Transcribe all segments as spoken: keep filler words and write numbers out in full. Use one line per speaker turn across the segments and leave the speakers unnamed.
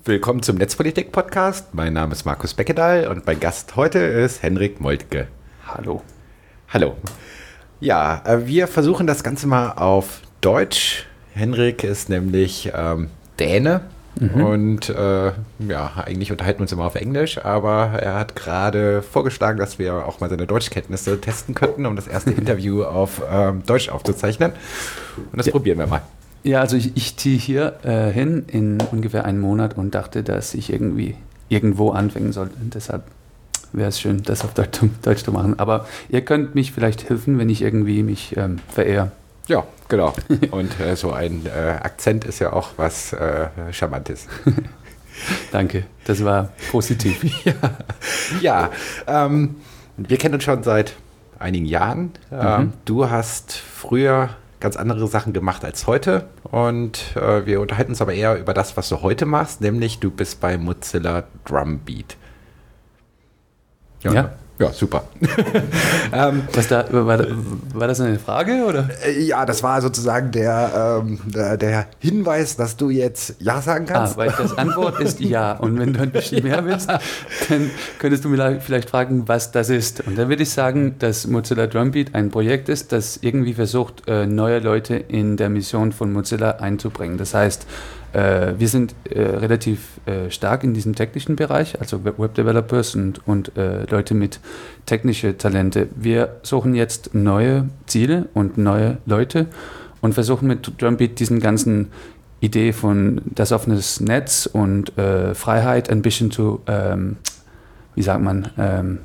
Willkommen zum Netzpolitik-Podcast. Mein Name ist Markus Beckedahl und mein Gast heute ist Henrik Moltke.
Hallo.
Hallo. Ja, wir versuchen das Ganze mal auf Deutsch. Henrik ist nämlich ähm, Däne mhm. und äh, ja, eigentlich unterhalten wir uns immer auf Englisch, aber er hat gerade vorgeschlagen, dass wir auch mal seine Deutschkenntnisse testen könnten, um das erste Interview auf ähm, Deutsch aufzuzeichnen. Und das ja. probieren wir mal.
Ja, also ich, ich ziehe hier äh, hin in ungefähr einen Monat und dachte, dass ich irgendwie irgendwo anfangen sollte. Und deshalb wäre es schön, das auf Deutsch, Deutsch zu machen. Aber ihr könnt mich vielleicht helfen, wenn ich irgendwie mich ähm, verehre.
Ja, genau. Und äh, so ein äh, Akzent ist ja auch was äh, Charmantes.
Danke, das war positiv.
ja, ja ähm, wir kennen uns schon seit einigen Jahren. Mhm. Ähm, du hast früher ganz andere Sachen gemacht als heute und äh, wir unterhalten uns aber eher über das, was du heute machst, nämlich du bist bei Mozilla Drumbeat.
Ja, ja,
ja super. ähm,
was da, war, war das eine Frage, oder?
Äh, ja, das war sozusagen der, ähm, der, der Hinweis, dass du jetzt Ja sagen kannst.
Ah, weil das Antwort ist Ja. Und wenn du ein bisschen mehr willst, dann könntest du mir vielleicht fragen, was das ist. Und dann würde ich sagen, dass Mozilla Drumbeat ein Projekt ist, das irgendwie versucht, neue Leute in der Mission von Mozilla einzubringen. Das heißt, wir sind relativ stark in diesem technischen Bereich, also Web-Developers und, und Leute mit technischen Talente. Wir suchen jetzt neue Ziele und neue Leute und versuchen mit Drumbeat diesen ganzen Idee von das offene Netz und äh, Freiheit ein bisschen zu, ähm, wie sagt man, ähm,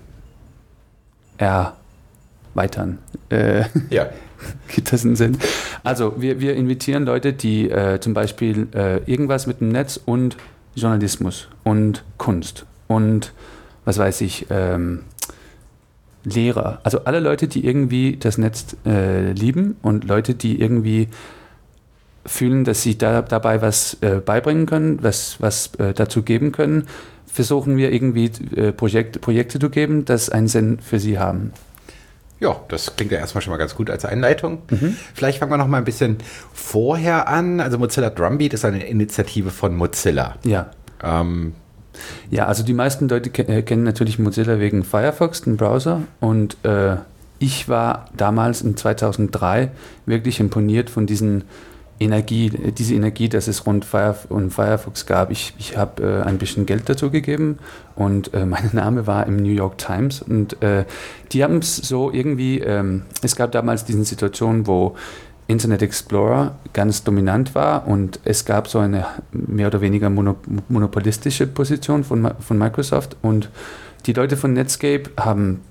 erweitern. Äh,
ja.
Gibt das einen Sinn? Also wir, wir invitieren Leute, die äh, zum Beispiel äh, irgendwas mit dem Netz und Journalismus und Kunst und was weiß ich, ähm, Lehrer, also alle Leute, die irgendwie das Netz äh, lieben und Leute, die irgendwie fühlen, dass sie da, dabei was äh, beibringen können, was, was äh, dazu geben können, versuchen wir irgendwie äh, Projekt, Projekte zu geben, das einen Sinn für sie haben.
Ja, das klingt ja erstmal schon mal ganz gut als Einleitung. Mhm. Vielleicht fangen wir noch mal ein bisschen vorher an. Also Mozilla Drumbeat ist eine Initiative von Mozilla.
Ja.
Ähm,
ja, also die meisten Leute ke- kennen natürlich Mozilla wegen Firefox, den Browser. Und äh, ich war damals in zweitausenddrei wirklich imponiert von diesen Energie, diese Energie, dass es rund Fire, um Firefox gab. Ich, ich habe äh, ein bisschen Geld dazu gegeben und äh, mein Name war im New York Times und äh, die haben es so irgendwie, ähm, es gab damals diese Situation, wo Internet Explorer ganz dominant war und es gab so eine mehr oder weniger mono- monopolistische Position von, von Microsoft und die Leute von Netscape haben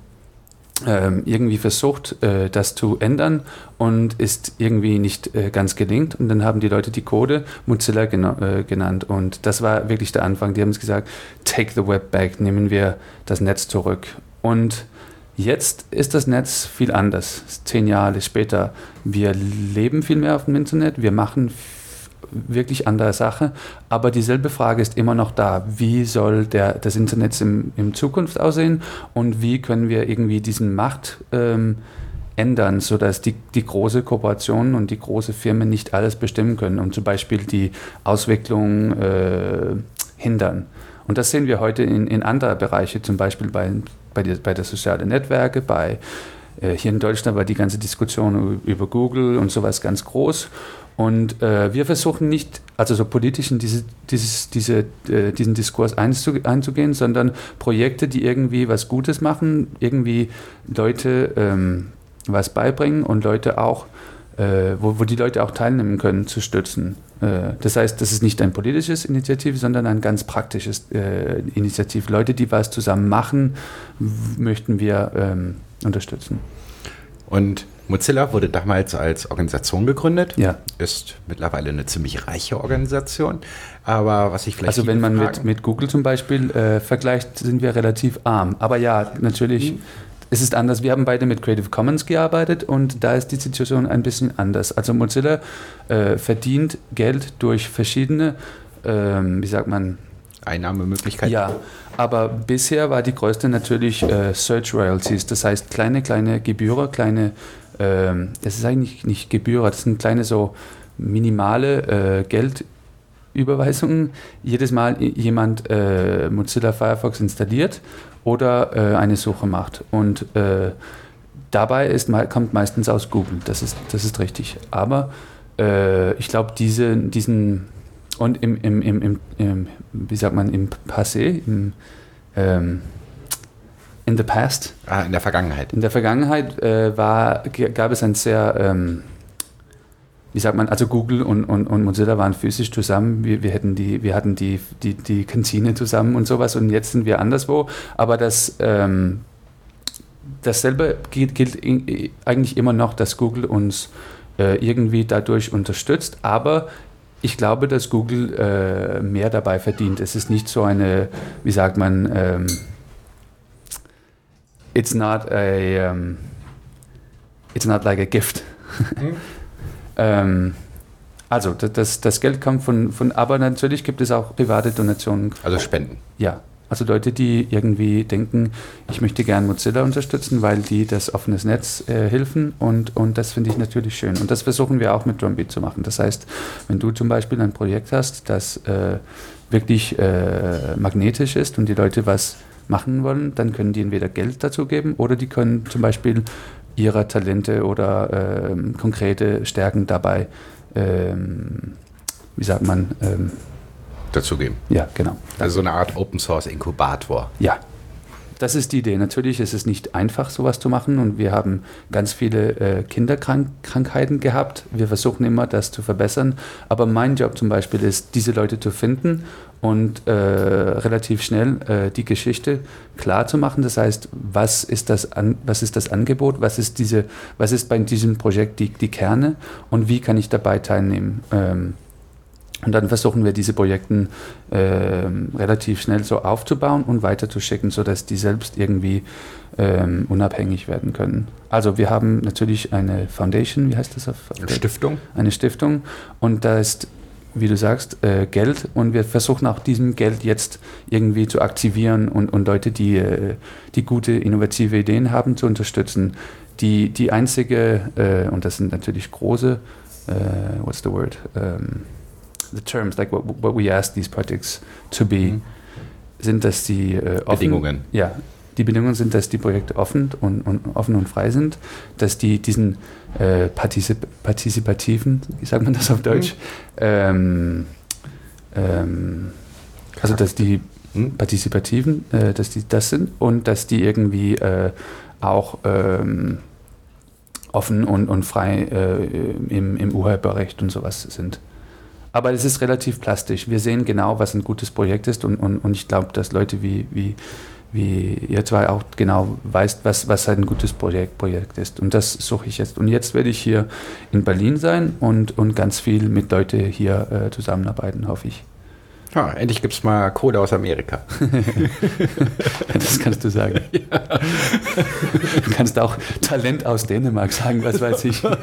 Ähm, irgendwie versucht, äh, das zu ändern und ist irgendwie nicht äh, ganz gelingt. Und dann haben die Leute die Code Mozilla gena- äh, genannt. Und das war wirklich der Anfang. Die haben es gesagt, take the web back, nehmen wir das Netz zurück. Und jetzt ist das Netz viel anders. Zehn Jahre später. Wir leben viel mehr auf dem Internet. Wir machen wirklich andere Sache, aber dieselbe Frage ist immer noch da. Wie soll der, das Internet im, in Zukunft aussehen und wie können wir irgendwie diesen Macht ähm, ändern, sodass die, die große Kooperationen und die große Firmen nicht alles bestimmen können und zum Beispiel die Auswicklung äh, hindern. Und das sehen wir heute in, in anderen Bereichen, zum Beispiel bei, bei, die, bei der sozialen Netzwerke, bei äh, hier in Deutschland war die ganze Diskussion über Google und sowas ganz groß. Und äh, wir versuchen nicht, also so politisch in diese, dieses, diese, äh, diesen Diskurs einzu, einzugehen, sondern Projekte, die irgendwie was Gutes machen, irgendwie Leute ähm, was beibringen und Leute auch, äh, wo, wo die Leute auch teilnehmen können, zu stützen. Äh, das heißt, das ist nicht ein politisches Initiativ, sondern ein ganz praktisches äh, Initiativ. Leute, die was zusammen machen, w- möchten wir ähm, unterstützen.
Und Mozilla wurde damals als Organisation gegründet,
ja.
Ist mittlerweile eine ziemlich reiche Organisation, aber was ich vielleicht...
Also wenn man mit, mit Google zum Beispiel äh, vergleicht, sind wir relativ arm, aber ja, natürlich, mhm. es ist anders. Wir haben beide mit Creative Commons gearbeitet und da ist die Situation ein bisschen anders. Also Mozilla äh, verdient Geld durch verschiedene, ähm, wie sagt man...
Einnahmemöglichkeiten.
Ja, aber bisher war die größte natürlich äh, Search Royalties, das heißt kleine, kleine Gebühren, kleine, ähm, das ist eigentlich nicht Gebühren, das sind kleine so minimale äh, Geld Überweisungen jedes Mal jemand äh, Mozilla Firefox installiert oder äh, eine Suche macht. Und äh, dabei ist, kommt meistens aus Google, das ist, das ist richtig. Aber äh, ich glaube, diese, diesen und im, im, im, im, im, wie sagt man, im Passé, im, ähm, in the past.
Ah, in der Vergangenheit.
In der Vergangenheit äh, war, gab es ein sehr, ähm, wie sagt man, also Google und, und, und Mozilla waren physisch zusammen. Wir, wir, hätten die, wir hatten die, die, die Kantine zusammen und sowas und jetzt sind wir anderswo. Aber das, ähm, dasselbe gilt, gilt eigentlich immer noch, dass Google uns äh, irgendwie dadurch unterstützt. Aber ich glaube, dass Google äh, mehr dabei verdient. Es ist nicht so eine, wie sagt man, ähm, it's not a, um, it's not like a gift. Mhm. ähm, also das, das Geld kommt von, von, aber natürlich gibt es auch private Donationen.
Also Spenden.
Ja, also Leute, die irgendwie denken, ich möchte gern Mozilla unterstützen, weil die das offenes Netz äh, helfen und, und das finde ich natürlich schön. Und das versuchen wir auch mit Drumbeat zu machen. Das heißt, wenn du zum Beispiel ein Projekt hast, das äh, wirklich äh, magnetisch ist und die Leute was machen wollen, dann können die entweder Geld dazu geben oder die können zum Beispiel ihre Talente oder ähm, konkrete Stärken dabei, ähm, wie sagt man, ähm,
dazugeben.
Ja, genau.
Also so eine Art Open-Source-Inkubator.
Ja, das ist die Idee. Natürlich ist es nicht einfach, sowas zu machen und wir haben ganz viele äh, Kinderkrankheiten gehabt. Wir versuchen immer, das zu verbessern. Aber mein Job zum Beispiel ist, diese Leute zu finden und äh, relativ schnell äh, die Geschichte klar zu machen. Das heißt, was ist das, an, was ist das Angebot? Was ist, diese, was ist bei diesem Projekt die, die Kerne? Und wie kann ich dabei teilnehmen? Ähm, Und dann versuchen wir, diese Projekte ähm, relativ schnell so aufzubauen und weiterzuschicken, sodass die selbst irgendwie ähm, unabhängig werden können. Also wir haben natürlich eine Foundation, wie heißt das? Auf, auf
eine Stiftung.
Eine Stiftung und da ist, wie du sagst, äh, Geld und wir versuchen auch diesem Geld jetzt irgendwie zu aktivieren und, und Leute, die, äh, die gute, innovative Ideen haben, zu unterstützen. Die, die einzige, äh, und das sind natürlich große, äh, what's the word? Ähm, the terms, like what, what we ask these projects to be, mhm. sind, dass die äh, offen,
Bedingungen.
Ja, die Bedingungen sind, dass die Projekte offen und, und offen und frei sind, dass die diesen äh, partizip partizipativen, wie sagt man das auf Deutsch, mhm. ähm, ähm, also dass die mhm. partizipativen, äh, dass die das sind und dass die irgendwie äh, auch ähm, offen und, und frei äh, im, im Urheberrecht und sowas sind. Aber es ist relativ plastisch. Wir sehen genau, was ein gutes Projekt ist und, und, und ich glaube, dass Leute wie, wie, wie ihr zwei auch genau weißt, was, was ein gutes Projekt, Projekt ist. Und das suche ich jetzt. Und jetzt werde ich hier in Berlin sein und, und ganz viel mit Leuten hier äh, zusammenarbeiten, hoffe ich.
Ja, endlich gibt es mal Code aus Amerika.
Das kannst du sagen. Ja. Du kannst auch Talent aus Dänemark sagen, was weiß ich.
Ja,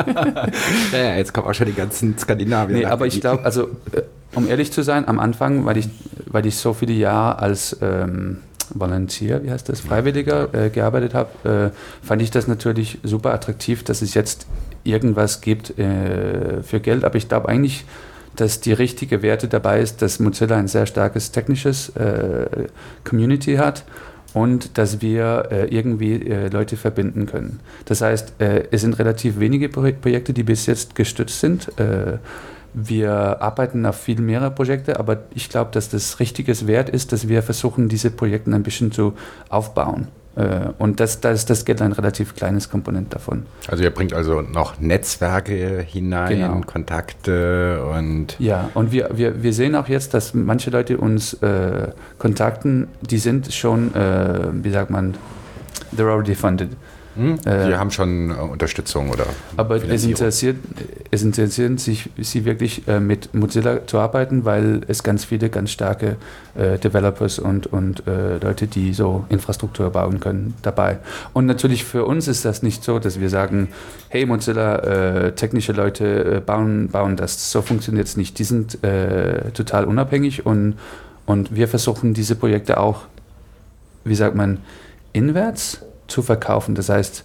ja, jetzt kommen auch schon die ganzen Skandinavier.
Nee, aber ich glaube, also um ehrlich zu sein, am Anfang, weil ich, weil ich so viele Jahre als ähm, Volunteer, wie heißt das, Freiwilliger äh, gearbeitet habe, äh, fand ich das natürlich super attraktiv, dass es jetzt irgendwas gibt äh, für Geld. Aber ich glaube eigentlich, dass die richtige Werte dabei ist, dass Mozilla ein sehr starkes technisches äh, Community hat und dass wir äh, irgendwie äh, Leute verbinden können. Das heißt, äh, es sind relativ wenige Pro Projekte, die bis jetzt gestützt sind. Äh, wir arbeiten auf viel mehrere Projekte, aber ich glaube, dass das richtiges Wert ist, dass wir versuchen, diese Projekte ein bisschen zu aufbauen. Und das, da ist das Geld ein relativ kleines Komponent davon.
Also ihr bringt also noch Netzwerke hinein, genau. Kontakte und... Ja,
und wir, wir, wir sehen auch jetzt, dass manche Leute uns äh, kontakten, die sind schon, äh, wie sagt man, they're already funded.
Hm? Sie äh, haben schon äh, Unterstützung oder
Aber es interessiert, es interessiert sich, sie wirklich äh, mit Mozilla zu arbeiten, weil es ganz viele ganz starke äh, Developers und, und äh, Leute, die so Infrastruktur bauen können, dabei. Und natürlich für uns ist das nicht so, dass wir sagen, hey Mozilla, äh, technische Leute äh, bauen, bauen das. So funktioniert es nicht. Die sind äh, total unabhängig und, und wir versuchen diese Projekte auch, wie sagt man, inwärts zu verkaufen. Das heißt,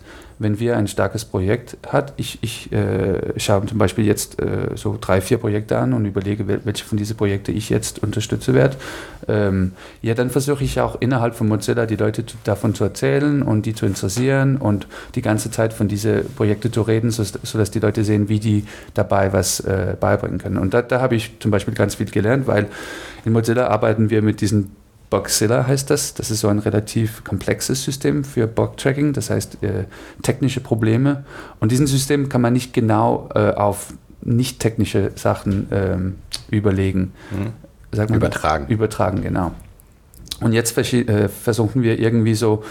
wenn wir ein starkes Projekt hat, ich, ich äh, schaue zum Beispiel jetzt äh, so drei, vier Projekte an und überlege, welche von diesen Projekten ich jetzt unterstütze werde, ähm, ja, dann versuche ich auch innerhalb von Mozilla die Leute zu, davon zu erzählen und die zu interessieren und die ganze Zeit von diesen Projekten zu reden, so, sodass die Leute sehen, wie die dabei was äh, beibringen können. Und da, da habe ich zum Beispiel ganz viel gelernt, weil in Mozilla arbeiten wir mit diesen Bugzilla heißt das. Das ist so ein relativ komplexes System für Bug-Tracking, das heißt äh, technische Probleme. Und diesen System kann man nicht genau äh, auf nicht technische Sachen ähm, überlegen.
Mhm.
Sagt man
übertragen.
Da? Übertragen, genau. Und jetzt vers- äh, versuchen wir irgendwie so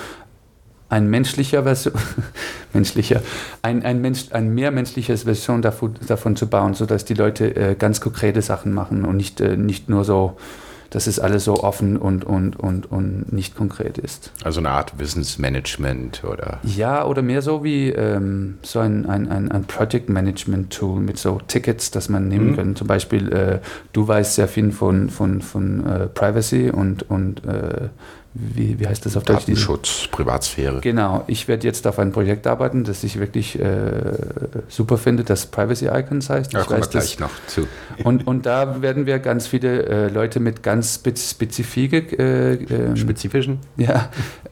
ein menschlicher Version, menschlicher, ein, ein, Mensch, ein mehr menschliches Version davon, davon zu bauen, sodass die Leute äh, ganz konkrete Sachen machen und nicht, äh, nicht nur so, dass es alles so offen und, und, und, und nicht konkret ist.
Also eine Art Wissensmanagement oder?
Ja, oder mehr so wie ähm, so ein, ein, ein, ein Project Management Tool mit so Tickets, das man nehmen mhm. kann. Zum Beispiel, äh, du weißt sehr viel von, von, von äh, Privacy und, und äh, Wie, wie heißt das auf Deutsch?
Datenschutz, Privatsphäre.
Genau, ich werde jetzt auf ein Projekt arbeiten, das ich wirklich äh, super finde, das Privacy Icons heißt.
Da
ich
kommen
weiß,
wir gleich
das,
noch zu.
Und, und da werden wir ganz viele äh, Leute mit ganz spezifische äh, ähm,
spezifischen?
Ja,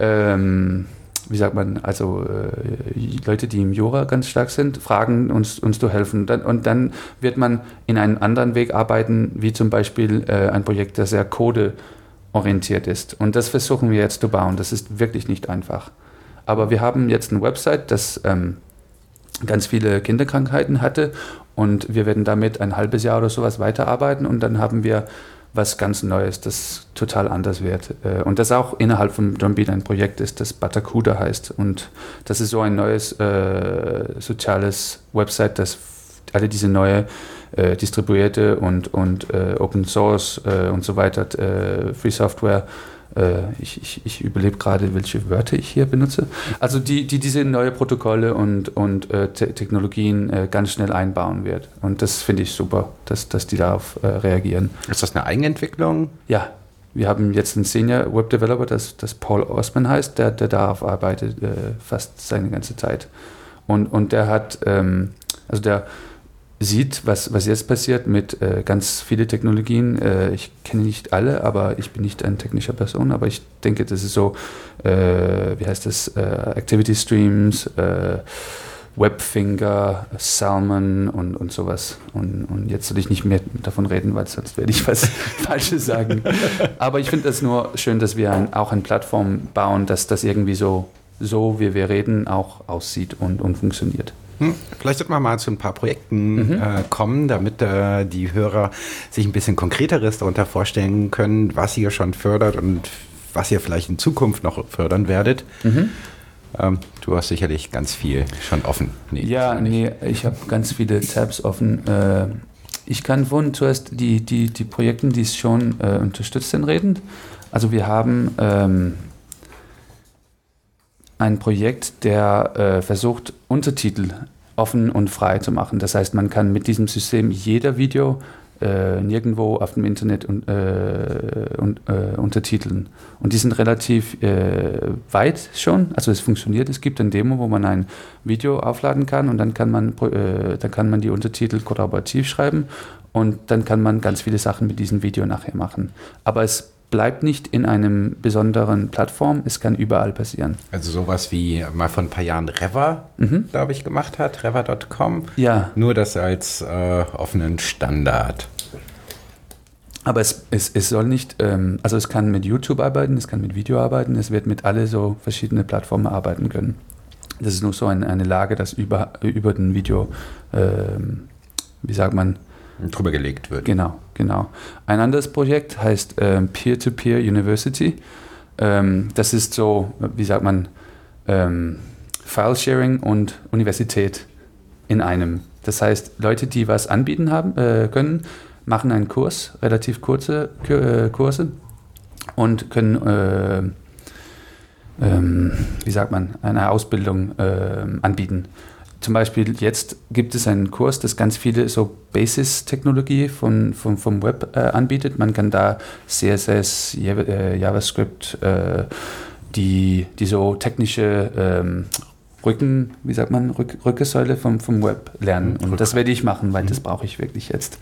ähm, wie sagt man, also äh, Leute, die im Jura ganz stark sind, fragen uns, uns zu helfen. Dann, und dann wird man in einen anderen Weg arbeiten, wie zum Beispiel äh, ein Projekt, das sehr Code orientiert ist. Und das versuchen wir jetzt zu bauen. Das ist wirklich nicht einfach. Aber wir haben jetzt eine Website, das ähm, ganz viele Kinderkrankheiten hatte und wir werden damit ein halbes Jahr oder sowas weiterarbeiten und dann haben wir was ganz Neues, das total anders wird. Und das auch innerhalb von Drumbeat ein Projekt ist, das Barracuda heißt. Und das ist so ein neues äh, soziales Website, das alle diese neue äh, distribuierte und, und äh, Open Source äh, und so weiter, äh, Free Software, äh, ich, ich, ich überlebe gerade, welche Wörter ich hier benutze. Also die, die diese neue Protokolle und, und äh, Te- Technologien äh, ganz schnell einbauen wird. Und das finde ich super, dass, dass die darauf äh, reagieren.
Ist das eine Eigenentwicklung?
Ja, wir haben jetzt einen Senior Web Developer, das, das Paul Osman heißt, der, der darauf arbeitet äh, fast seine ganze Zeit. Und, und der hat, ähm, also der sieht, was, was jetzt passiert mit äh, ganz vielen Technologien. Äh, ich kenne nicht alle, aber ich bin nicht eine technische Person, aber ich denke, das ist so, äh, wie heißt das, äh, Activity Streams, äh, Webfinger, Salmon und, und sowas. Und, und jetzt soll ich nicht mehr davon reden, weil sonst werde ich was Falsches sagen. Aber ich finde das nur schön, dass wir ein, auch eine Plattform bauen, dass das irgendwie so, so wie wir reden, auch aussieht und, und funktioniert.
Hm, vielleicht sollten wir mal zu ein paar Projekten
Mhm.
äh, kommen, damit äh, die Hörer sich ein bisschen Konkreteres darunter vorstellen können, was ihr schon fördert und was ihr vielleicht in Zukunft noch fördern werdet.
Mhm.
Ähm, du hast sicherlich ganz viel schon offen.
Nee, ja, nee, ich habe ganz viele Tabs offen. Äh, ich kann von zuerst die, die, die Projekte, die es schon äh, unterstützt sind, reden. Also wir haben ähm, ein Projekt, der äh, versucht, Untertitel offen und frei zu machen. Das heißt, man kann mit diesem System jeder Video äh, nirgendwo auf dem Internet un, äh, un, äh, untertiteln. Und die sind relativ äh, weit schon. Also es funktioniert. Es gibt eine Demo, wo man ein Video aufladen kann und dann kann man, äh, dann kann man die Untertitel kollaborativ schreiben und dann kann man ganz viele Sachen mit diesem Video nachher machen. Aber es bleibt nicht in einem besonderen Plattform, es kann überall passieren.
Also sowas wie mal vor ein paar Jahren Reva,
mhm.
glaube ich, gemacht hat, reva Punkt com.
Ja.
Nur das als äh, offenen Standard.
Aber es, es, es soll nicht, ähm, also es kann mit YouTube arbeiten, es kann mit Video arbeiten, es wird mit alle so verschiedene Plattformen arbeiten können. Das ist nur so eine, eine Lage, das über, über den Video, ähm, wie sagt man,
drüber gelegt wird.
Genau, genau. Ein anderes Projekt heißt ähm, Peer-to-Peer University. Ähm, das ist so, wie sagt man, ähm, File-Sharing und Universität in einem. Das heißt, Leute, die was anbieten haben, äh, können, machen einen Kurs, relativ kurze äh, Kurse und können, äh, ähm, wie sagt man, eine Ausbildung äh, anbieten. Zum Beispiel jetzt gibt es einen Kurs, das ganz viele so Basis-Technologie von, von, vom Web äh, anbietet. Man kann da C S S, Java, äh, JavaScript, äh, die, die so technische ähm, Rücken, wie sagt man, Rück, Rückensäule vom, vom Web lernen. Und
Rück-
das werde ich machen, weil
Mhm.
das brauche ich wirklich jetzt.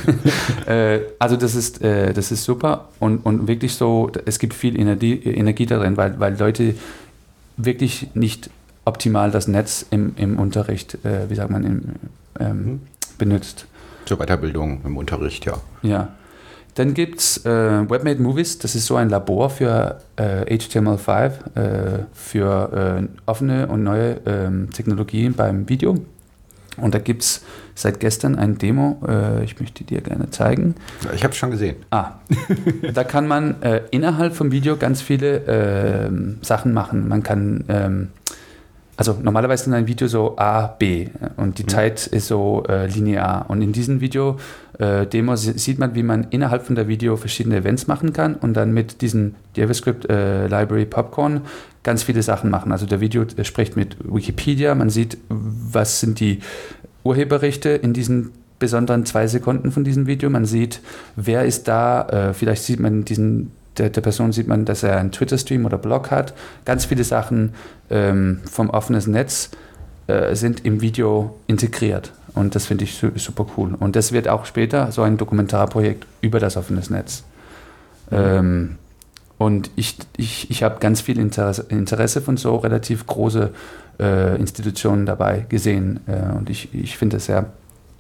äh, also das ist, äh, das ist super und, und wirklich so, es gibt viel Energie, Energie darin, weil, weil Leute wirklich nicht optimal das Netz im, im Unterricht, äh, wie sagt man, im, ähm,
Mhm.
benutzt.
Zur Weiterbildung im Unterricht, ja.
Ja. Dann gibt es äh, WebMade Movies, das ist so ein Labor für äh, H T M L fünf, äh, für äh, offene und neue ähm, Technologien beim Video. Und da gibt es seit gestern ein Demo, äh, ich möchte dir gerne zeigen.
Ja, ich habe es schon gesehen.
Ah, da kann man äh, innerhalb vom Video ganz viele äh, Sachen machen. Man kann, ähm, also normalerweise ist ein Video so A, B und die
Mhm.
Zeit ist so äh, linear. Und in diesem Video äh, Demo si- sieht man, wie man innerhalb von der Video verschiedene Events machen kann und dann mit diesem JavaScript äh, Library Popcorn ganz viele Sachen machen. Also der Video äh, spricht mit Wikipedia, man sieht, was sind die Urheberrechte in diesen besonderen zwei Sekunden von diesem Video. Man sieht, wer ist da, äh, vielleicht sieht man diesen, der, der Person sieht man, dass er einen Twitter-Stream oder Blog hat. Ganz viele Sachen ähm, vom offenen Netz äh, sind im Video integriert. Und das finde ich su- super cool. Und das wird auch später so ein Dokumentarprojekt über das offene Netz.
Mhm.
Ähm, und ich, ich, ich habe ganz viel Interesse, Interesse von so relativ große äh, Institutionen dabei gesehen. Äh, und ich, ich finde es sehr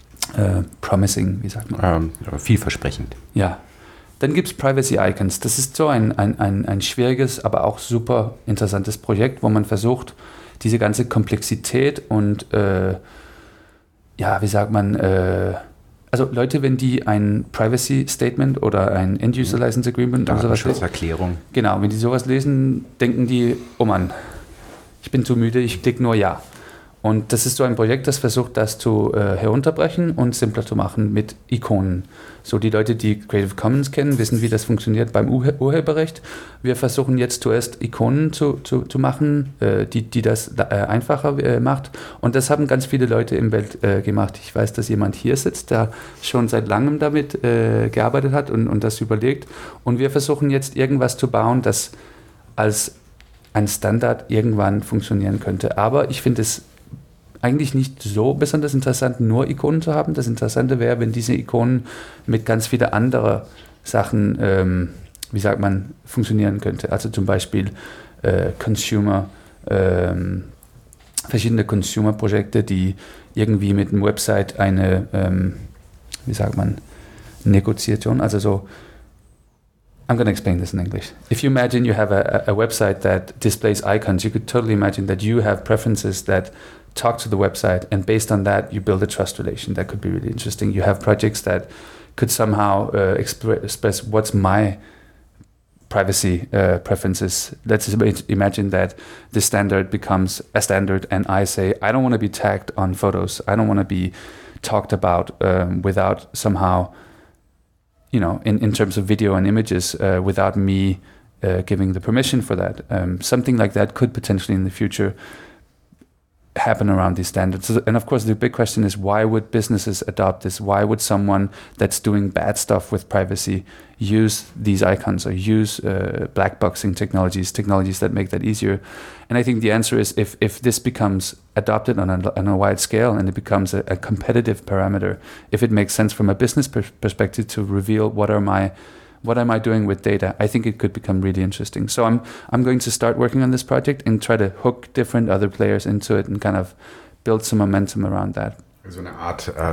äh, promising, wie sagt man?
Ähm, ja, vielversprechend.
Ja. Dann gibt es Privacy Icons. Das ist so ein, ein, ein, ein schwieriges, aber auch super interessantes Projekt, wo man versucht, diese ganze Komplexität und äh, ja, wie sagt man, äh, also Leute, wenn die ein Privacy Statement oder ein End-User License Agreement oder sowas lesen,
Datenschutzerklärung.
genau, wenn die sowas lesen, denken die, oh Mann, ich bin zu müde, ich klicke nur Ja. Und das ist so ein Projekt, das versucht, das zu äh, herunterbrechen und simpler zu machen mit Ikonen. So die Leute, die Creative Commons kennen, wissen, wie das funktioniert beim Urhe- Urheberrecht. Wir versuchen jetzt zuerst Ikonen zu, zu, zu machen, äh, die, die das äh, einfacher äh, macht. Und das haben ganz viele Leute im Welt äh, gemacht. Ich weiß, dass jemand hier sitzt, der schon seit langem damit äh, gearbeitet hat und, und das überlegt. Und wir versuchen jetzt irgendwas zu bauen, das als ein Standard irgendwann funktionieren könnte. Aber ich finde es eigentlich nicht so besonders interessant, nur Ikonen zu haben. Das Interessante wäre, wenn diese Ikonen mit ganz vielen anderen Sachen, ähm, wie sagt man, funktionieren könnte. Also zum Beispiel äh, Consumer, ähm, verschiedene Consumer-Projekte, die irgendwie mit einem Website eine, ähm, wie sagt man, Negotiation, also so, I'm going to explain this in English. If you imagine you have a, a website that displays icons, you could totally imagine that you have preferences that talk to the website, and based on that, you build a trust relation. That could be really interesting. You have projects that could somehow uh, expre- express what's my privacy uh, preferences. Let's imagine that the standard becomes a standard, and I say, I don't want to be tagged on photos. I don't want to be talked about um, without somehow, you know, in, in terms of video and images, uh, without me uh, giving the permission for that. Um, something like that could potentially in the future happen around these standards. And of course, the big question is, why would businesses adopt this? Why would someone that's doing bad stuff with privacy use these icons or use uh, black boxing technologies, technologies that make that easier? And I think the answer is, if, if this becomes adopted on a, on a wide scale and it becomes a, a competitive parameter, if it makes sense from a business per- perspective to reveal what are my what am I doing with data, I think it could become really interesting. So I'm I'm going to start working on this project and try to hook different other players into it and kind of build some momentum around that.
So eine Art äh,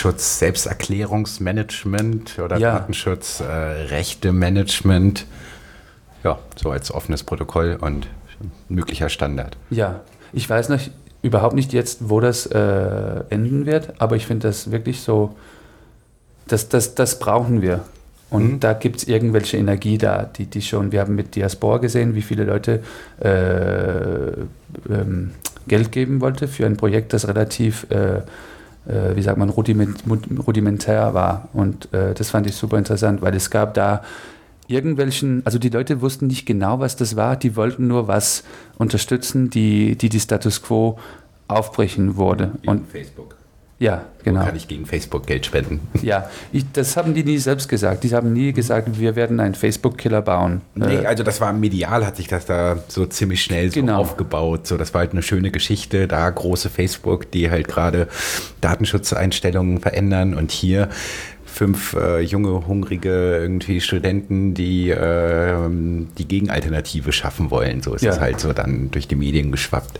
Datenschutz-Selbsterklärungsmanagement oder
Ja.
Datenschutz-Rechte-Management. Ja, so als offenes Protokoll und möglicher Standard.
Ja, ich weiß noch überhaupt nicht jetzt, wo das äh, enden wird, aber ich finde das wirklich so, das, das, das brauchen wir. Und
Mhm.
da gibt es irgendwelche Energie da, die, die schon, wir haben mit Diaspora gesehen, wie viele Leute äh, ähm, Geld geben wollte für ein Projekt, das relativ, äh, äh, wie sagt man, rudiment, rudimentär war. Und äh, das fand ich super interessant, weil es gab da irgendwelchen, also die Leute wussten nicht genau, was das war, die wollten nur was unterstützen, die die, die Status Quo aufbrechen wurde.
Wie
Und
Facebook.
Ja, genau.
Wo kann ich gegen Facebook Geld spenden?
Ja, ich, das haben die nie selbst gesagt. Die haben nie gesagt, wir werden einen Facebook-Killer bauen.
Nee, also das war medial, hat sich das da so ziemlich schnell so
Genau.
aufgebaut. So, das war halt eine schöne Geschichte. Da große Facebook, die halt gerade Datenschutzeinstellungen verändern und hier fünf äh, junge, hungrige irgendwie Studenten, die äh, die Gegenalternative schaffen wollen. So ist
Ja.
es halt so dann durch die Medien geschwappt.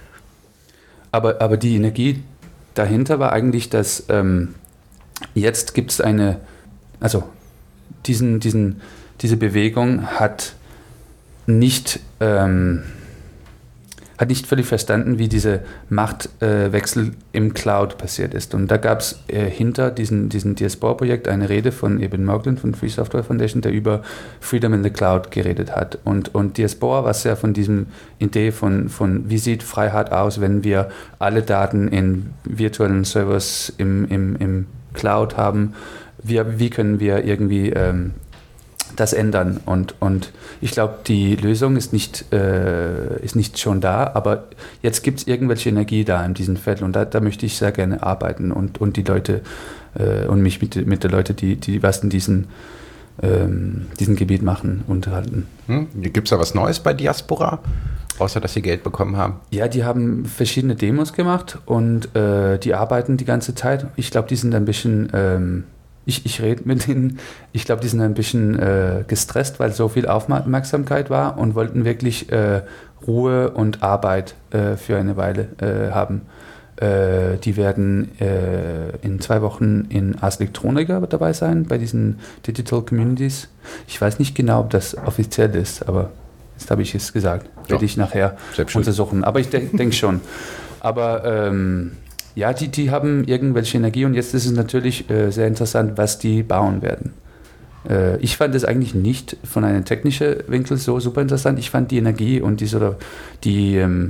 Aber, aber die Energie dahinter war eigentlich, dass ähm, jetzt gibt es eine, also diesen, diesen, diese Bewegung hat nicht, ähm, hat nicht völlig verstanden, wie dieser Machtwechsel äh, im Cloud passiert ist. Und da gab es äh, hinter diesem diesen Diaspora-Projekt eine Rede von Eben Moglen von Free Software Foundation, der über Freedom in the Cloud geredet hat. Und, und Diaspora war sehr von diesem Idee von, von, wie sieht Freiheit aus, wenn wir alle Daten in virtuellen Servers im, im, im Cloud haben. Wir, wie können wir irgendwie ähm, das ändern? Und, und ich glaube, die Lösung ist nicht, äh, ist nicht schon da, aber jetzt gibt es irgendwelche Energie da in diesem Feld und da, da möchte ich sehr gerne arbeiten und, und die Leute äh, und mich mit, mit den Leuten, die, die was in diesem ähm, diesem Gebiet machen, unterhalten.
Hm? Gibt es da was Neues bei Diaspora, außer dass sie Geld bekommen haben?
Ja, die haben verschiedene Demos gemacht und äh, die arbeiten die ganze Zeit. Ich glaube, die sind ein bisschen ähm, Ich, ich rede mit denen, ich glaube, die sind ein bisschen äh, gestresst, weil so viel Aufmerksamkeit war und wollten wirklich äh, Ruhe und Arbeit äh, für eine Weile äh, haben. Äh, die werden äh, in zwei Wochen in Ars Electronica dabei sein, bei diesen Digital Communities. Ich weiß nicht genau, ob das offiziell ist, aber jetzt habe ich es gesagt. Werde
Ja.
ich nachher untersuchen. Aber ich denke denk schon. Aber ähm, ja, die, die haben irgendwelche Energie und jetzt ist es natürlich äh, sehr interessant, was die bauen werden. Äh, ich fand es eigentlich nicht von einem technischen Winkel so super interessant. Ich fand die Energie und die, so, die ähm,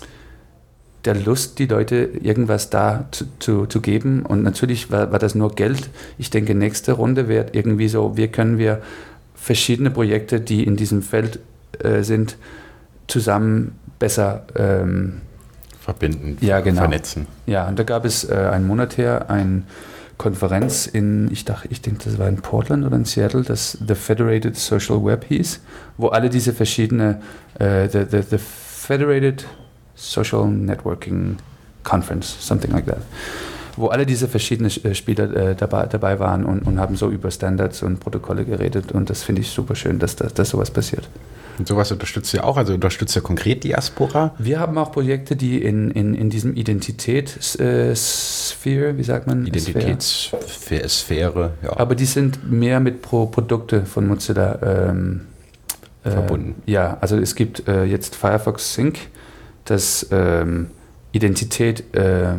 der Lust, die Leute irgendwas da zu, zu, zu geben. Und natürlich war, war das nur Geld. Ich denke, nächste Runde wird irgendwie so, wie können wir verschiedene Projekte, die in diesem Feld äh, sind, zusammen besser ähm,
verbinden,
ja, genau.
vernetzen.
Ja, und da gab es äh, einen Monat her eine Konferenz in, ich dachte, ich denke, das war in Portland oder in Seattle, das The Federated Social Web hieß, wo alle diese verschiedene, äh, the, the, the Federated Social Networking Conference, something like that, wo alle diese verschiedenen äh, Spieler äh, dabei, dabei waren und, und haben so über Standards und Protokolle geredet und das finde ich super schön, dass, dass, dass sowas passiert.
Und sowas unterstützt ihr auch? Also unterstützt ihr konkret Diaspora?
Wir haben auch Projekte, die in, in, in diesem Identitätssphäre, wie sagt man?
Identitätssphäre, ja.
Aber die sind mehr mit Pro Produkte von Mozilla ähm, äh,
verbunden.
Ja, also es gibt äh, jetzt Firefox Sync, das ähm, Identität äh,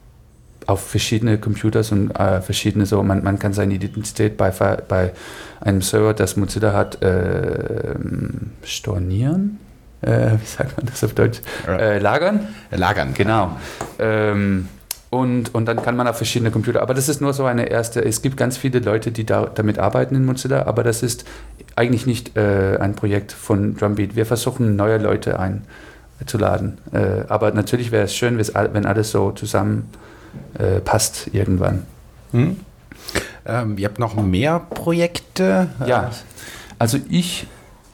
auf verschiedene Computers und äh, verschiedene so, man, man kann seine Identität bei, bei einem Server, das Mozilla hat, äh, stornieren, äh, wie sagt man das auf Deutsch? Äh, lagern?
Lagern.
Genau. Ähm, und, und dann kann man auf verschiedene Computer, aber das ist nur so eine erste, es gibt ganz viele Leute, die da, damit arbeiten in Mozilla, aber das ist eigentlich nicht äh, ein Projekt von Drumbeat. Wir versuchen, neue Leute einzuladen. Äh, aber natürlich wäre es schön, wenn alles so zusammen Äh, passt irgendwann.
Hm. Ähm, ihr habt noch mehr Projekte?
Ja, also ich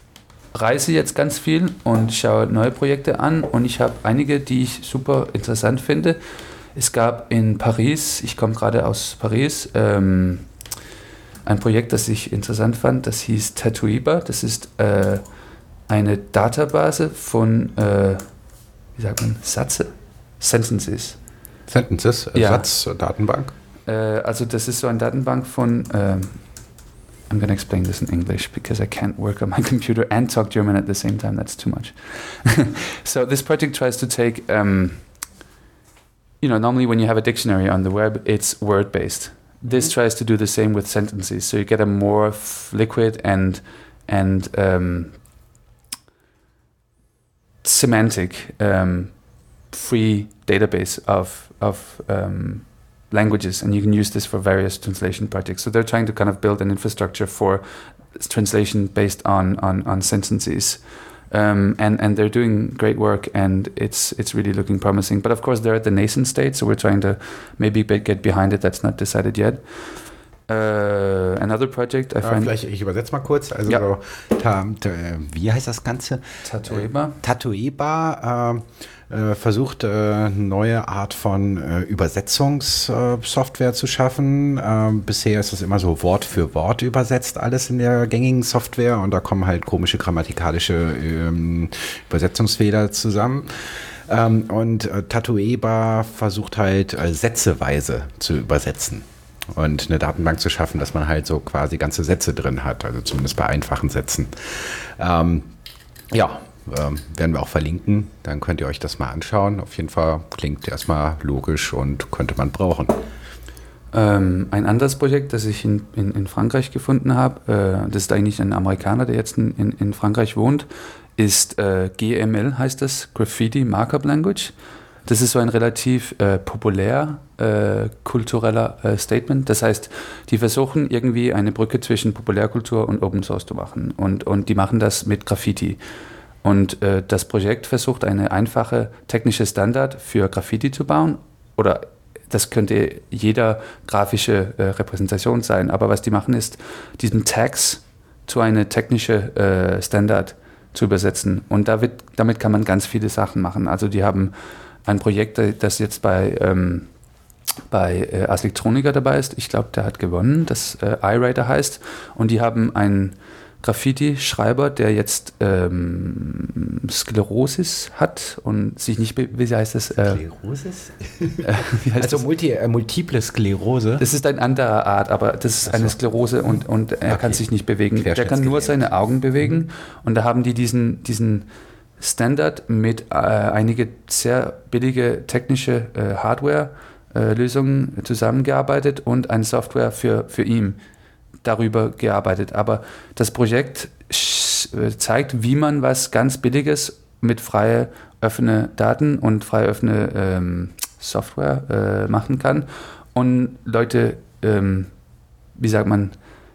reise jetzt ganz viel und schaue neue Projekte an und ich habe einige, die ich super interessant finde. Es gab in Paris, ich komme gerade aus Paris, ähm, ein Projekt, das ich interessant fand, das hieß Tatuiba. Das ist äh, eine Database von, äh, wie sagt man, Sätze? Sentences.
Sentences,
Ja.
Satz, Datenbank.
Äh, also das ist so eine Datenbank von, ähm, I'm going to explain this in English because I can't work on my computer and talk German at the same time, that's too much. So this project tries to take, um, you know, normally when you have a dictionary on the web, it's word-based. This tries to do the same with sentences, so you get a more f- liquid and, and um, semantic, um, free database of of um, languages, and you can use this for various translation projects. So they're trying to kind of build an infrastructure for translation based on on, on sentences. Um, and, and they're doing great work, and it's it's really looking promising. But of course, they're at the nascent stage, so we're trying to maybe get behind it. That's not decided yet. Uh, another project I
ja,
find...
Vielleicht, ich übersetze mal kurz. Also
ja.
so, ta, ta, wie heißt das Ganze?
Tatoeba.
Tatoeba äh, äh, versucht, äh, eine neue Art von äh, Übersetzungssoftware äh, zu schaffen. Äh, bisher ist das immer so Wort für Wort übersetzt, alles in der gängigen Software. Und da kommen halt komische grammatikalische ähm, Übersetzungsfehler zusammen. Ähm, und äh, Tatoeba versucht halt äh, sätzeweise zu übersetzen. Und eine Datenbank zu schaffen, dass man halt so quasi ganze Sätze drin hat, also zumindest bei einfachen Sätzen. Ähm, ja, ähm, werden wir auch verlinken, dann könnt ihr euch das mal anschauen. Auf jeden Fall klingt erstmal logisch und könnte man brauchen.
Ähm, ein anderes Projekt, das ich in, in, in Frankreich gefunden habe, äh, das ist eigentlich ein Amerikaner, der jetzt in, in, in Frankreich wohnt, ist äh, G M L, heißt das, Graffiti Markup Language. Das ist so ein relativ äh, populär äh, kultureller äh, Statement. Das heißt, die versuchen irgendwie eine Brücke zwischen Populärkultur und Open Source zu machen. Und, und die machen das mit Graffiti. Und äh, das Projekt versucht, eine einfache technische Standard für Graffiti zu bauen. Oder das könnte jeder grafische äh, Repräsentation sein. Aber was die machen, ist, diesen Tags zu einer technischen äh, Standard zu übersetzen. Und da wird, damit kann man ganz viele Sachen machen. Also die haben ein Projekt, das jetzt bei, ähm, bei äh, Aslektronika dabei ist. Ich glaube, der hat gewonnen, das äh, iWriter heißt. Und die haben einen Graffiti-Schreiber, der jetzt ähm, Sklerosis hat und sich nicht, wie heißt das? Äh,
Sklerosis?
Äh, wie heißt
also
das?
Multi, äh, multiple Sklerose?
Das ist eine andere Art, aber das ist
Ach so.
eine Sklerose und, und er
Okay.
kann sich nicht bewegen. Der kann nur seine Augen bewegen mhm. und da haben die diesen, diesen Standard mit äh, einige sehr billige technische äh, Hardware-Lösungen äh, zusammengearbeitet und eine Software für, für ihn darüber gearbeitet. Aber das Projekt sch- zeigt, wie man was ganz Billiges mit frei offene Daten und frei offene ähm, Software äh, machen kann und Leute, ähm, wie sagt man,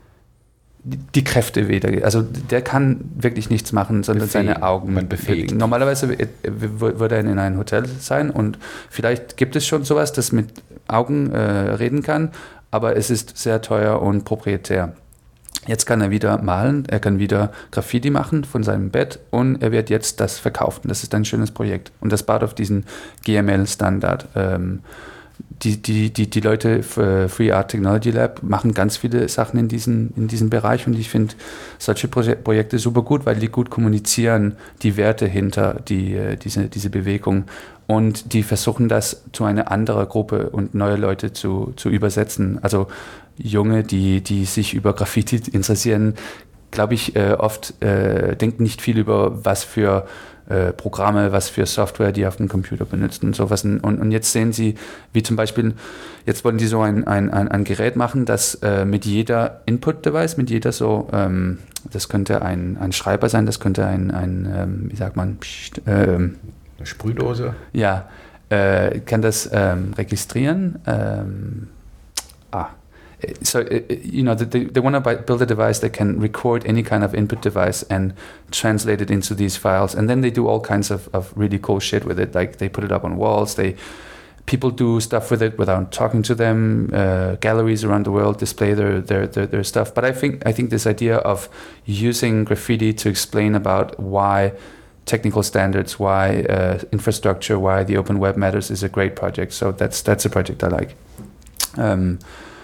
die Kräfte wieder. Also der kann wirklich nichts machen, sondern befähigen. Seine Augen.
Man befähigt.
Normalerweise würde er in einem Hotel sein und vielleicht gibt es schon sowas, das mit Augen äh, reden kann, aber es ist sehr teuer und proprietär. Jetzt kann er wieder malen, er kann wieder Graffiti machen von seinem Bett und er wird jetzt das verkaufen. Das ist ein schönes Projekt und das baut auf diesen G M L-Standard. Ähm, Die, die, die, die Leute für Free Art Technology Lab machen ganz viele Sachen in diesem in diesem Bereich und ich finde solche Proje- Projekte super gut, weil die gut kommunizieren, die Werte hinter die, diese, diese Bewegung und die versuchen das zu einer anderen Gruppe und neue Leute zu, zu übersetzen. Also Junge, die, die sich über Graffiti interessieren, glaube ich, äh, oft äh, denken nicht viel über was für Äh, Programme, was für Software die auf dem Computer benutzen und sowas. Und, und jetzt sehen sie, wie zum Beispiel, jetzt wollen die so ein, ein, ein, ein Gerät machen, das äh, mit jeder Input-Device, mit jeder so, ähm, das könnte ein, ein Schreiber sein, das könnte ein, ein ähm, wie sagt man, pst, ähm,
eine Sprühdose?
Ja, äh, kann das ähm, registrieren. Ähm, ah, So, you know, they, they want to build a device that can record any kind of input device and translate it into these files. And then they do all kinds of, of really cool shit with it. Like they put it up on walls. They people do stuff with it without talking to them. Uh, galleries around the world display their, their, their, their stuff. But I think I think this idea of using graffiti to explain about why technical standards, why uh, infrastructure, why the open web matters is a great project. So that's that's a project I like. Um,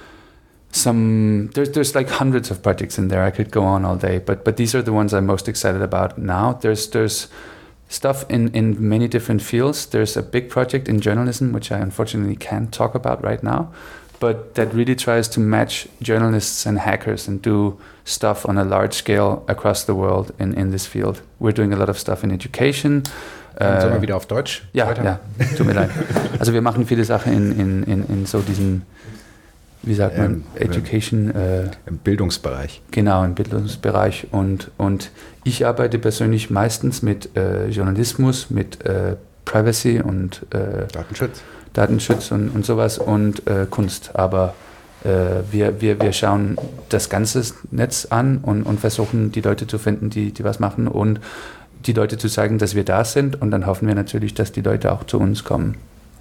Some there's there's like hundreds of projects in there. I could go on all day, but but these are the ones I'm most excited about now. There's there's stuff in, in many different fields. There's a big project in journalism, which I unfortunately can't talk about right now, but that really tries to match journalists and hackers and do stuff on a large scale across the world in, in this field. We're doing a lot of stuff in education.
Äh, Sollen wir wieder auf Deutsch?
Ja,
weiter?
ja, tut mir leid. Also wir machen viele Sachen in, in, in, in so diesen, wie sagt man,
ähm,
Education. Äh,
Im Bildungsbereich.
Genau, im Bildungsbereich. Und, und ich arbeite persönlich meistens mit äh, Journalismus, mit äh, Privacy und äh,
Datenschutz.
Datenschutz und, und sowas und äh, Kunst. Aber äh, wir, wir, wir schauen das ganze Netz an und, und versuchen, die Leute zu finden, die, die was machen. Und die Leute zu zeigen, dass wir da sind und dann hoffen wir natürlich, dass die Leute auch zu uns kommen.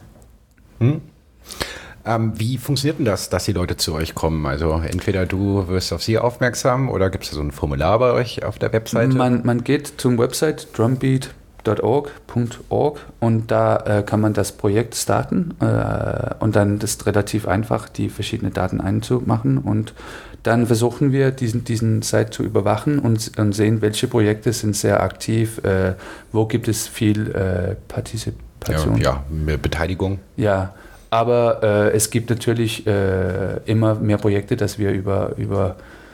Hm. Ähm, wie funktioniert denn das, dass die Leute zu euch kommen? Also entweder du wirst auf sie aufmerksam oder gibt es so ein Formular bei euch auf der Webseite?
Man, man geht zum Website drumbeat punkt org und da äh, kann man das Projekt starten äh, und dann ist relativ einfach, die verschiedenen Daten einzumachen und dann versuchen wir, diesen, diesen Site zu überwachen und, und sehen, welche Projekte sind sehr aktiv, äh, wo gibt es viel äh, Partizipation.
Ja, ja, Beteiligung.
Ja, aber äh, es gibt natürlich äh, immer mehr Projekte, dass wir über, über,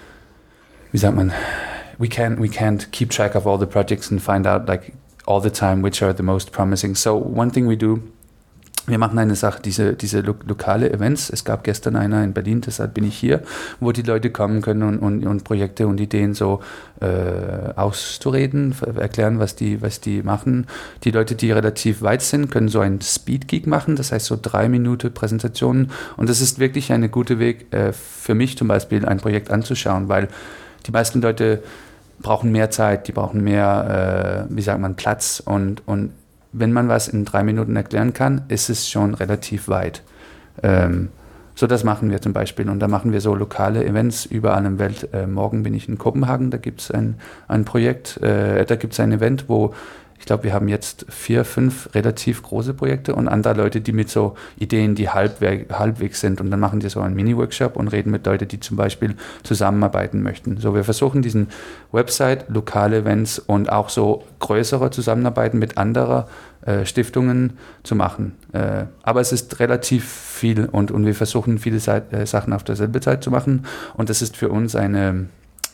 wie sagt man, we, can, we can't keep track of all the projects and find out like all the time which are the most promising. So one thing we do, wir machen eine Sache, diese, diese lo- lokale Events. Es gab gestern einer in Berlin, deshalb bin ich hier, wo die Leute kommen können und, und, und Projekte und Ideen so äh, auszureden, erklären, was die, was die machen. Die Leute, die relativ weit sind, können so einen Speed-Geek machen, das heißt so drei Minuten Präsentationen. Und das ist wirklich ein guter Weg äh, für mich zum Beispiel, ein Projekt anzuschauen, weil die meisten Leute brauchen mehr Zeit, die brauchen mehr, äh, wie sagt man, Platz und, und wenn man was in drei Minuten erklären kann, ist es schon relativ weit. Ähm, so das machen wir zum Beispiel und da machen wir so lokale Events überall in der Welt. Äh, morgen bin ich in Kopenhagen, da gibt es ein, ein Projekt, äh, da gibt es ein Event, wo ich glaube, wir haben jetzt vier, fünf relativ große Projekte und andere Leute, die mit so Ideen, die halbwegs, halbwegs sind und dann machen die so einen Mini-Workshop und reden mit Leuten, die zum Beispiel zusammenarbeiten möchten. So, wir versuchen diesen Website, lokale Events und auch so größere Zusammenarbeiten mit anderen äh, Stiftungen zu machen. Äh, aber es ist relativ viel und, und wir versuchen viele Zeit, äh, Sachen auf derselben Zeit zu machen und das ist für uns eine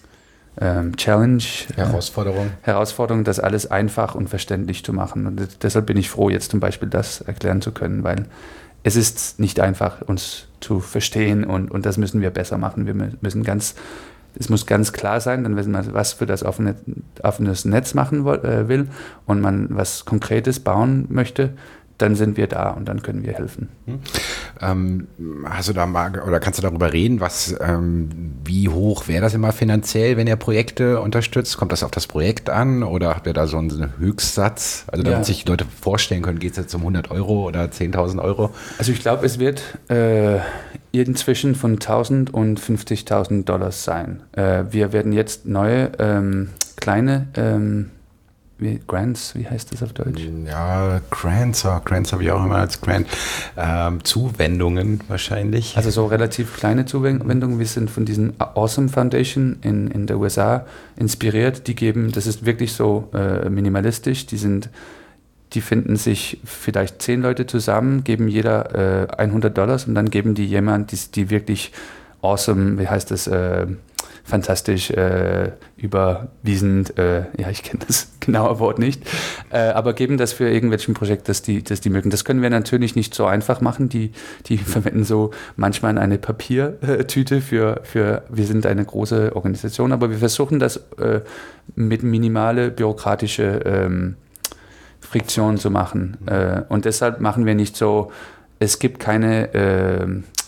Ähm, Challenge,
Herausforderung.
Äh, Herausforderung, das alles einfach und verständlich zu machen. Und deshalb bin ich froh, jetzt zum Beispiel das erklären zu können, weil es ist nicht einfach, uns zu verstehen und, und das müssen wir besser machen. Wir müssen ganz, es muss ganz klar sein, dann wissen wir, was für das offene, offenes Netz machen will und man was Konkretes bauen möchte, dann sind wir da und dann können wir helfen.
Hm. Ähm, hast du da mal oder kannst du darüber reden, was, ähm, wie hoch wäre das immer finanziell, wenn ihr Projekte unterstützt? Kommt das auf das Projekt an oder habt ihr da so einen Höchstsatz? Also damit ja. sich die Leute vorstellen können, geht es jetzt um hundert Euro oder zehntausend Euro?
Also ich glaube, es wird äh, inzwischen von tausend und fünfzigtausend Dollar sein. Äh, wir werden jetzt neue ähm, kleine ähm, Wie, Grants, wie heißt das auf Deutsch?
Ja, Grants, Grants habe ich auch immer als Grant. Ähm, Zuwendungen wahrscheinlich.
Also so relativ kleine Zuwendungen. Wir sind von diesen Awesome Foundation in, in der U S A inspiriert. Die geben, das ist wirklich so äh, minimalistisch. Die sind, die finden sich vielleicht zehn Leute zusammen, geben jeder äh, hundert Dollar und dann geben die jemand, die, die wirklich awesome, wie heißt das, äh, fantastisch äh, überwiesen, äh, ja, ich kenne das genaue Wort nicht, äh, aber geben das für irgendwelchen Projekt, dass die, dass die mögen. Das können wir natürlich nicht so einfach machen. Die, die verwenden so manchmal eine Papiertüte für, für, wir sind eine große Organisation, aber wir versuchen das äh, mit minimale bürokratische ähm, Friktion zu machen. Mhm. Äh, und deshalb machen wir nicht so, es gibt keine äh,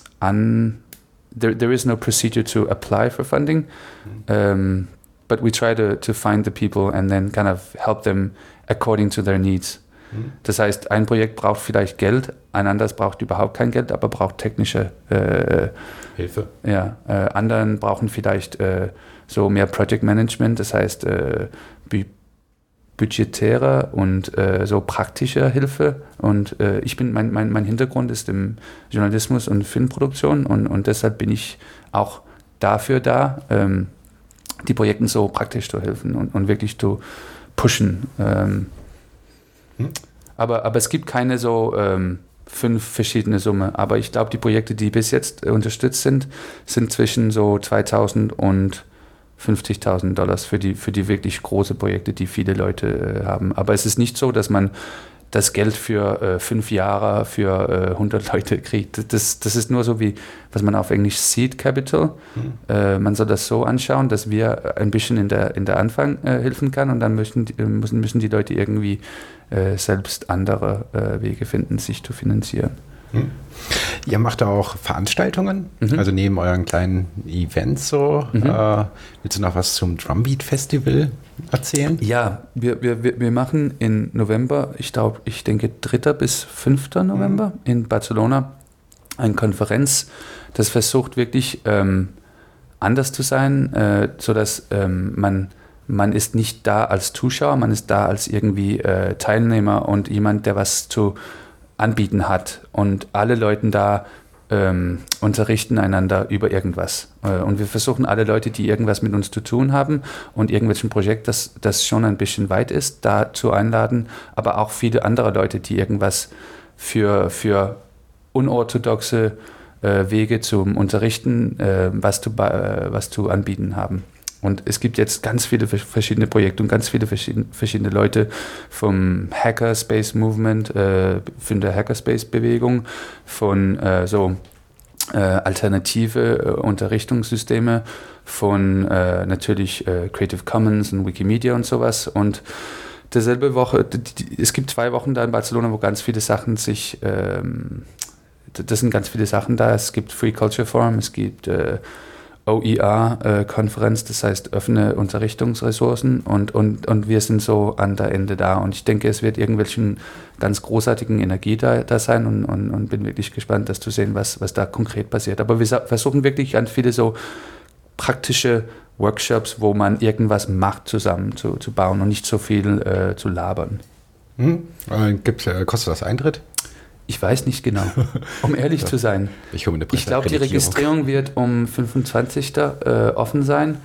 an There, there is no procedure to apply for funding, um, but we try to, to find the people and then kind of help them according to their needs. Mhm. Das heißt, ein Projekt braucht vielleicht Geld, ein anderes braucht überhaupt kein Geld, aber braucht technische äh,
Hilfe.
Ja, äh, anderen brauchen vielleicht äh, so mehr Project Management, das heißt äh, budgetäre und äh, so praktische Hilfe. Und äh, ich bin, mein, mein, mein Hintergrund ist im Journalismus und Filmproduktion und, und deshalb bin ich auch dafür da, ähm, die Projekten so praktisch zu helfen und, und wirklich zu pushen. Ähm, hm. aber, aber es gibt keine so ähm, fünf verschiedene Summen. Aber ich glaube, die Projekte, die bis jetzt äh, unterstützt sind, sind zwischen so zweitausend und fünfzigtausend Dollar für die, für die wirklich großen Projekte, die viele Leute äh, haben. Aber es ist nicht so, dass man das Geld für äh, fünf Jahre für äh, hundert Leute kriegt. Das, das ist nur so wie, was man auf Englisch Seed Capital. Mhm. Äh, man soll das so anschauen, dass wir ein bisschen in der, in der Anfang äh, helfen kann und dann müssen, müssen, müssen die Leute irgendwie äh, selbst andere äh, Wege finden, sich zu finanzieren.
Hm. Ihr macht auch Veranstaltungen, mhm. also neben euren kleinen Events so. Mhm. Äh, willst du noch was zum Drumbeat Festival erzählen?
Ja, wir, wir, wir machen im November, ich glaube, ich denke dritter bis fünfter November mhm. in Barcelona eine Konferenz, das versucht wirklich ähm, anders zu sein, äh, sodass ähm, man, man ist nicht da als Zuschauer, man ist da als irgendwie äh, Teilnehmer und jemand, der was zu anbieten hat und alle Leute da ähm, unterrichten einander über irgendwas. Äh, und wir versuchen alle Leute, die irgendwas mit uns zu tun haben und irgendwelchen Projekt, das, das schon ein bisschen weit ist, da zu einladen, aber auch viele andere Leute, die irgendwas für, für unorthodoxe äh, Wege zum Unterrichten, äh, was, zu, äh, was zu anbieten haben. Und es gibt jetzt ganz viele verschiedene Projekte und ganz viele verschiedene, verschiedene Leute vom Hackerspace Movement, äh, von der Hackerspace-Bewegung, von äh, so äh, alternative äh, Unterrichtungssysteme, von äh, natürlich äh, Creative Commons und Wikimedia und sowas. Und derselbe Woche, die, die, es gibt zwei Wochen da in Barcelona, wo ganz viele Sachen sich, ähm, das sind ganz viele Sachen da. Es gibt Free Culture Forum, es gibt äh, O E R-Konferenz, das heißt offene Unterrichtungsressourcen und, und, und wir sind so an der Ende da und ich denke, es wird irgendwelchen ganz großartigen Energie da, da sein und, und, und bin wirklich gespannt, das zu sehen, was, was da konkret passiert. Aber wir versuchen wirklich ganz viele so praktische Workshops, wo man irgendwas macht, zusammen zu, zu bauen und nicht so viel äh, zu labern.
Hm. Gibt's, äh, kostet das Eintritt?
Ich weiß nicht genau, um ehrlich zu sein.
Ich,
ich glaube, die Registrierung wird um fünfundzwanzigsten Äh, offen sein.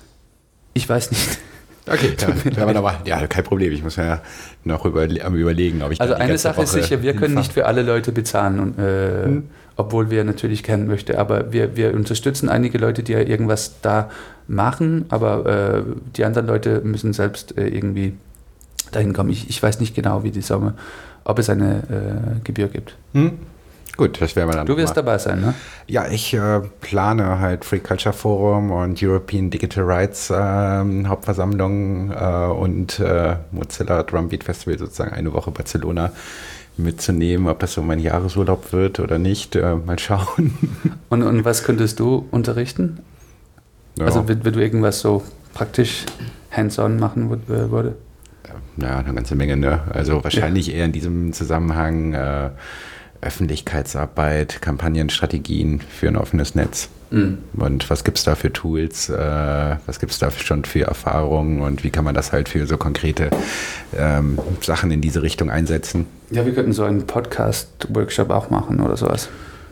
Ich weiß nicht.
Okay, ja, aber nochmal, ja, kein Problem. Ich muss ja noch über, überlegen, ob ich
Also eine Sache
Woche
ist sicher, wir können nicht für alle Leute bezahlen, und, äh, hm. obwohl wir natürlich kennen möchten. Aber wir, wir unterstützen einige Leute, die ja irgendwas da machen, aber äh, die anderen Leute müssen selbst äh, irgendwie dahin kommen. Ich, ich weiß nicht genau, wie die Summe, ob es eine äh, Gebühr gibt.
Hm. Gut, das werden wir dann.
Du wirst mal dabei sein, ne?
Ja, ich äh, plane halt Free Culture Forum und European Digital Rights äh, Hauptversammlung äh, und äh, Mozilla Drumbeat Festival sozusagen eine Woche Barcelona mitzunehmen. Ob das so mein Jahresurlaub wird oder nicht, äh, mal schauen.
Und, und was könntest du unterrichten? Ja. Also wenn, wenn du irgendwas so praktisch hands-on machen würde?
Ja, eine ganze Menge, ne? Also wahrscheinlich ja. eher in diesem Zusammenhang äh, Öffentlichkeitsarbeit, Kampagnenstrategien für ein offenes Netz. Mhm. Und was gibt es da für Tools, äh, was gibt es da schon für Erfahrungen und wie kann man das halt für so konkrete ähm, Sachen in diese Richtung einsetzen?
Ja, wir könnten so einen Podcast-Workshop auch machen oder sowas.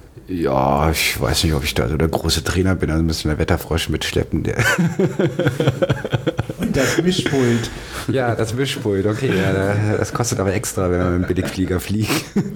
Ja, ich weiß nicht, ob ich da so der große Trainer bin, also müssen wir Wetterfrosch mitschleppen. Der
Und das Mischpult.
Ja, das Mischpult, okay. Ja, das kostet aber extra, wenn man mit dem Billigflieger fliegt.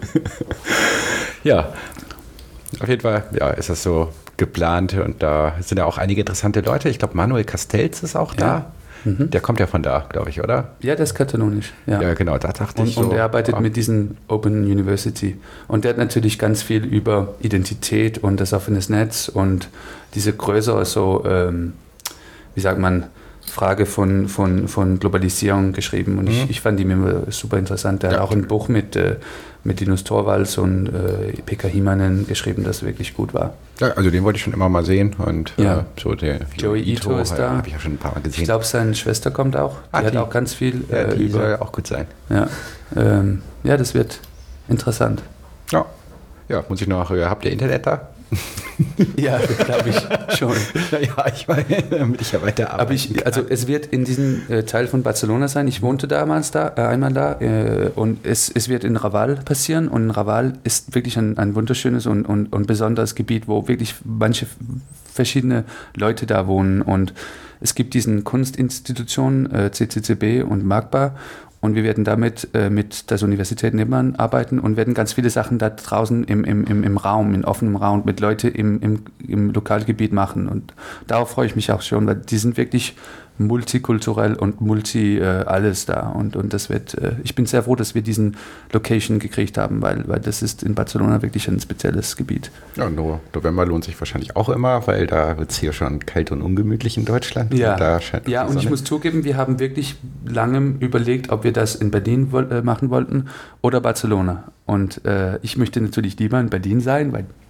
Ja, auf jeden Fall ja, ist das so geplant und da sind ja auch einige interessante Leute. Ich glaube, Manuel Castells ist auch ja. da. Mhm. Der kommt ja von da, glaube ich, oder?
Ja, der ist katalonisch. Ja,
ja genau, da dachte
und,
ich so.
Und er arbeitet
oh.
mit diesem Open University. Und der hat natürlich ganz viel über Identität und das offene Netz und diese größere so, ähm, wie sagt man, Frage von, von, von Globalisierung geschrieben. Und mhm. ich, ich fand die immer super interessant. Der ja. hat auch ein Buch mit, äh, mit Linus Torvalds und äh, Pekka Himanen geschrieben, das wirklich gut war.
Ja, also den wollte ich schon immer mal sehen. Und
ja.
äh, so der
Joey Ito, Ito ist halt, da.
Habe ich ja schon ein paar Mal gesehen.
Ich glaube, seine Schwester kommt auch. Die ah, hat die, auch ganz viel.
Ja, die
äh,
soll auch gut sein.
Ja, ähm, ja, das wird interessant.
Ja, ja muss ich noch. Habt ihr Internet da?
Ja, glaube ich schon.
Ja, ich meine, damit ich ja weiter arbeiten
Aber ich, also es wird in diesem äh, Teil von Barcelona sein. Ich wohnte damals da, äh, einmal da äh, und es, es wird in Raval passieren und Raval ist wirklich ein, ein wunderschönes und, und, und besonderes Gebiet, wo wirklich manche verschiedene Leute da wohnen und es gibt diesen Kunstinstitutionen äh, C C C B und Magba. Und wir werden damit äh, mit der Universität nebenan arbeiten und werden ganz viele Sachen da draußen im, im, im, im Raum, in offenem Raum mit Leuten im, im, im Lokalgebiet machen. Und darauf freue ich mich auch schon, weil die sind wirklich multikulturell und multi äh, alles da. Und, und das wird, äh, ich bin sehr froh, dass wir diesen Location gekriegt haben, weil, weil das ist in Barcelona wirklich ein spezielles Gebiet.
Ja, no, November lohnt sich wahrscheinlich auch immer, weil da wird es hier schon kalt und ungemütlich in Deutschland.
Ja,
und, da scheint
ja, und ich muss zugeben, wir haben wirklich lange überlegt, ob wir das in Berlin wo- äh, machen wollten oder Barcelona. Und äh, ich möchte natürlich lieber in Berlin sein, weil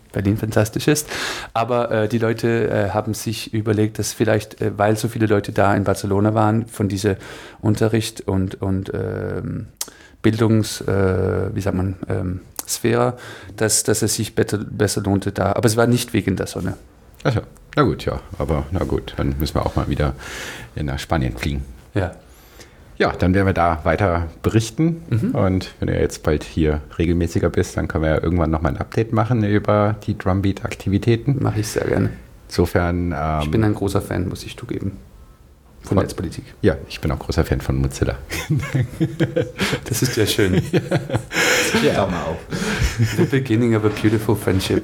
Berlin fantastisch ist. Aber äh, die Leute äh, haben sich überlegt, dass vielleicht, äh, weil so viele Leute da in Barcelona waren, von dieser Unterricht und, und ähm, Bildungs, äh, wie sagt man, ähm, Sphäre, dass, dass es sich besser, besser lohnte da. Aber es war nicht wegen der Sonne.
Ach ja, na gut, ja. Aber na gut, dann müssen wir auch mal wieder nach Spanien fliegen.
Ja.
Ja, dann werden wir da weiter berichten.
Mhm.
Und wenn du jetzt bald hier regelmäßiger bist, dann können wir ja irgendwann nochmal ein Update machen über die Drumbeat-Aktivitäten.
Mache ich sehr gerne.
Insofern. Ähm,
ich bin ein großer Fan, muss ich zugeben. Von, von Netzpolitik.
Ja, ich bin auch großer Fan von Mozilla.
Das ist ja schön. Ja.
Ja, mal auf.
The beginning of a beautiful friendship.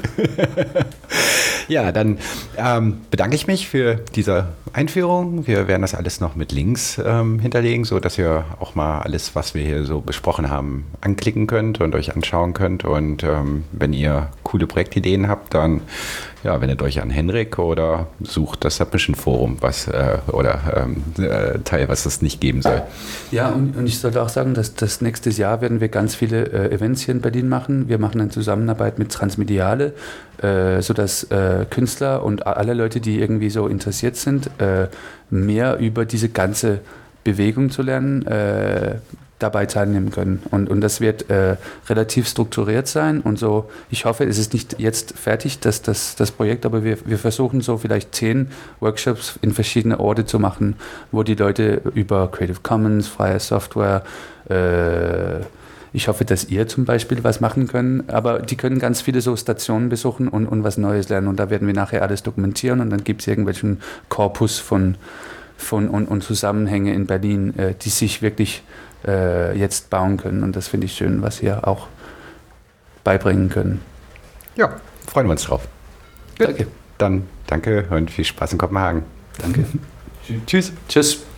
Ja, dann ähm, bedanke ich mich für diese Einführung. Wir werden das alles noch mit Links ähm, hinterlegen, sodass ihr auch mal alles, was wir hier so besprochen haben, anklicken könnt und euch anschauen könnt. Und ähm, wenn ihr coole Projektideen habt, dann ja, wendet euch an Henrik oder sucht das Submission Forum, was äh, oder ähm, äh, Teil, was es nicht geben soll.
Ja, und, und ich sollte auch sagen, dass das nächste Jahr werden wir ganz viele äh, Events hier in Berlin machen. Wir machen eine Zusammenarbeit mit Transmediale, äh, sodass äh, Künstler und alle Leute, die irgendwie so interessiert sind, äh, mehr über diese ganze Bewegung zu lernen, äh, dabei teilnehmen können. Und, und das wird äh, relativ strukturiert sein und so. Ich hoffe, es ist nicht jetzt fertig, das, das, das Projekt, aber wir, wir versuchen so vielleicht zehn Workshops in verschiedene Orte zu machen, wo die Leute über Creative Commons, freie Software, äh, ich hoffe, dass ihr zum Beispiel was machen könnt, aber die können ganz viele so Stationen besuchen und, und was Neues lernen und da werden wir nachher alles dokumentieren und dann gibt es irgendwelchen Korpus von, von und, und Zusammenhänge in Berlin, äh, die sich wirklich äh, jetzt bauen können und das finde ich schön, was wir auch beibringen können.
Ja, freuen wir uns drauf.
Gut. Danke.
Dann danke und viel Spaß in Kopenhagen.
Danke.
Tschüss.
Tschüss.